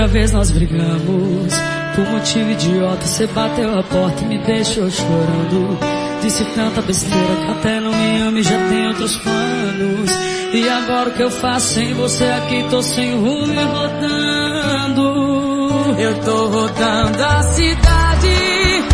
Outra vez nós brigamos por motivo idiota. Você bateu a porta e me deixou chorando. Disse tanta besteira que até não me ama e já tem outros planos. E agora o que eu faço sem você aqui? Tô sem rumo e rodando. Eu tô rodando a cidade,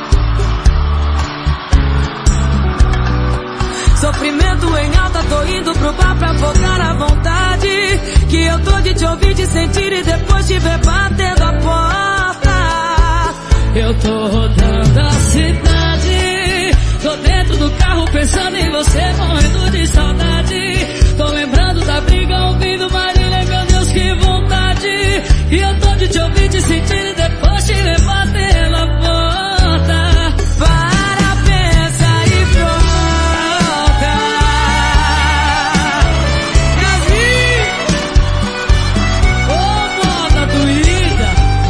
sofrimento em alta, tô indo pro bar pra afogar a vontade. Que eu tô de te ouvir, de sentir e depois te ver batendo a porta. Eu tô rodando a cidade, tô dentro do carro pensando em você, morrendo de saudade. Tô lembrando da briga, ouvindo Marília, meu Deus, que vontade. E eu tô de te ouvir, de sentir e depois te ver batendo a porta. Para, pensa e volta. Brasil! Ô, moda doída!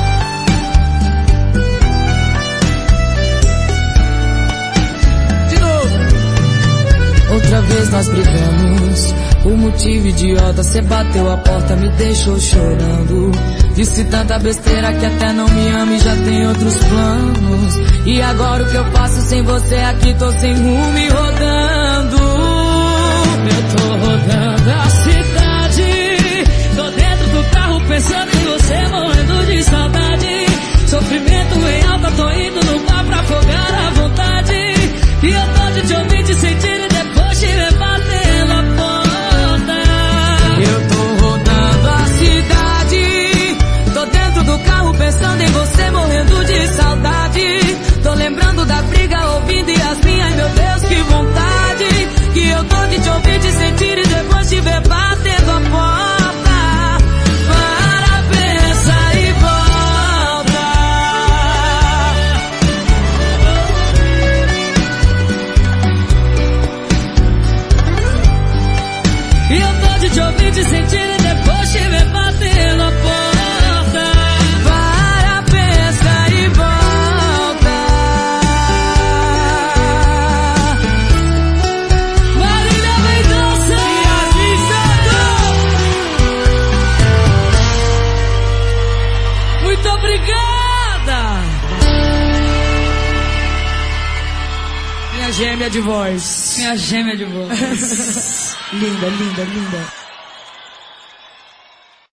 De novo. Outra vez nós brigamos por motivo idiota. Cê bateu a porta, me deixou chorando. Disse tanta besteira que até não me ama e já tem outros planos. E agora o que eu faço sem você aqui? Tô sem rumo e rodando. Eu tô rodando a cidade, tô dentro do carro pensando em você, morrendo de saudade. Sofrimento em alta, tô indo no bar pra afogar a vontade. E eu tô de te ouvir, de sentir e depois te ver batendo a porta. Eu tô rodando a cidade, tô dentro do carro pensando em você, morrendo de saudade. Tô lembrando da briga, ouvindo Yasmin, ai meu Deus, que vontade. Que eu tô de te ouvir, de sentir e depois te ver batendo a porta. Para, pensa e volta. E eu tô de te ouvir, de sentir e depois te ver batendo a porta. Para, pensa e volta. Marília Mendonça! Yasmin Santos! Muito obrigada! Minha gêmea de voz. Minha gêmea de voz. Linda, linda, linda.